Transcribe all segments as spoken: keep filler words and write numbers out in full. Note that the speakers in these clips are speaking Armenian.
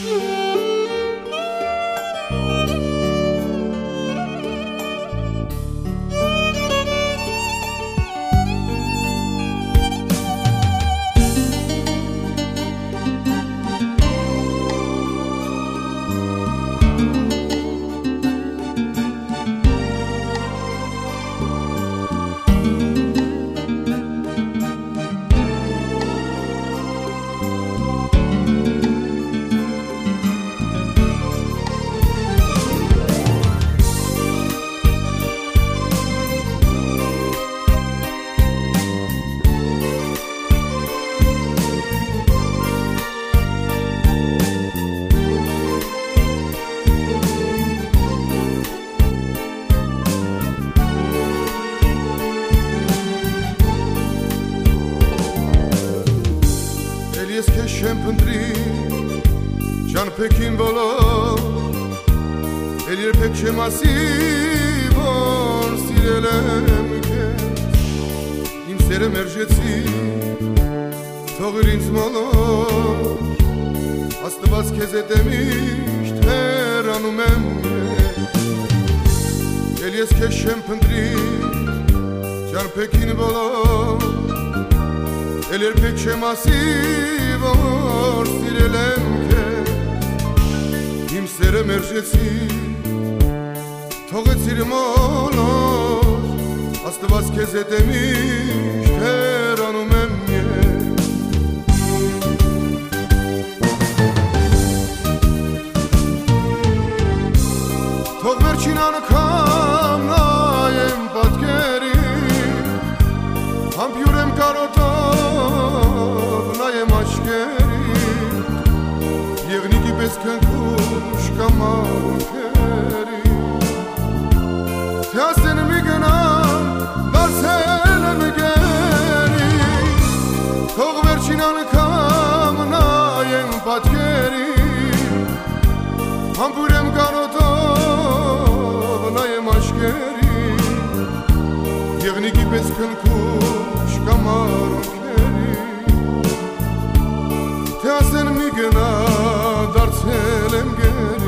Ես քեզ չեմ փնտրի ճանփեքին բոլոր էլ երբեք չեմ ասի որ սիրել եմ քեզ իմ սերը մերժեցի թողիր ինձ մոլոր Աստված քեզ հետ եմ միշտ հեռանում եմ էլ ես քեզ չեմ փնտրի ճանփեքին բոլոր էլ երբեք չեմ ասի որ սիրել եմ քեզ իմ սերը մերժեցի թողեցիր մոլոր Աստված քեզ հետ եմ միշտ հեռանում եմ թող վերջին անգամ նայեմ պատկերին համբյուր եմ կարոտով նայեմ աչքերին եղնիկի պես քնքուշ կամարքերին թե ասեն մի գնամ դարձել եմ գերին թող վերջին անգամ նայեմ պատկերին համբյուր եմ կարոտով նայեմ աչքերին եղնիկի պես քնքուշ կամարքերին թե ասեն մի գնա դարձել եմ գերին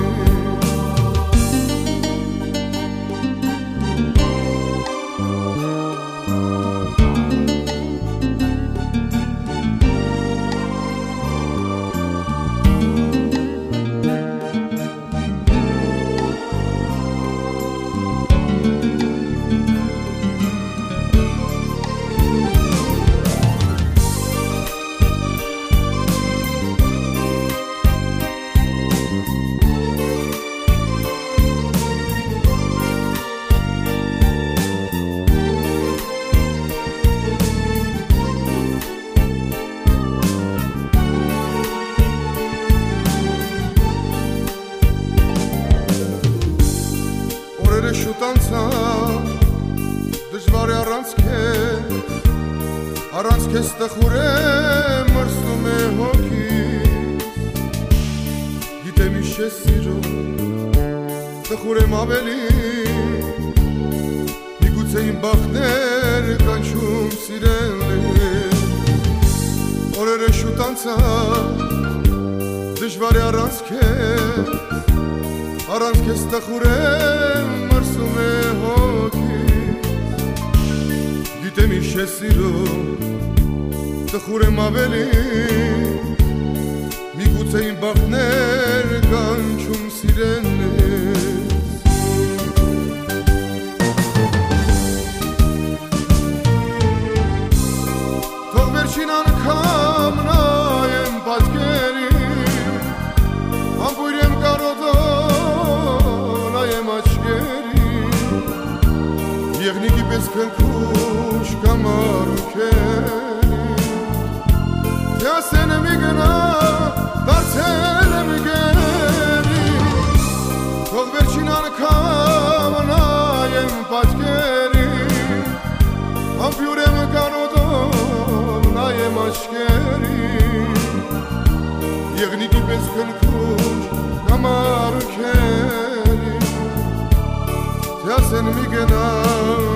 շուտ անցան դժվար է առանց քեզ առանց քեզ տխուր է մրսում է հոգիս գիտեմ ինչ ես սիրում տխուր եմ ավելի միգուցե իմ բախտեր կանչում սիրել օրերը շուտ անցան դժվար է առանց քեզ առանց քեզ տխուր եմ մրսում է հոգիս գիտեմ ինչ ես սիրում տխուր եմ ավելի միգուցե իմ բախտներ կանչում սիրելիս թող վերջին անգամ նայեմ պատկերին համբույր եմ կարոտով նայեմ աչքերին եղնիկի պես քնքուշ կամարքերին թե ասեն մի գնա դարձել եմ գերին թող վերջին անգամ նայեմ պատկերին համբյուր եմ կարոտով նայեմ աչքերին եղնիկի պես քնքուշ կամարքերին թե ասեն մի գնա